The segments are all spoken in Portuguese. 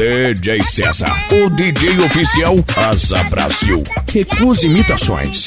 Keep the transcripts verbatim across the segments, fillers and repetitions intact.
D J César, o D J oficial Asa Brasil. Recuse imitações.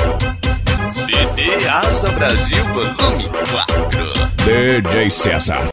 Asa Brasil Volume quatro. D J César.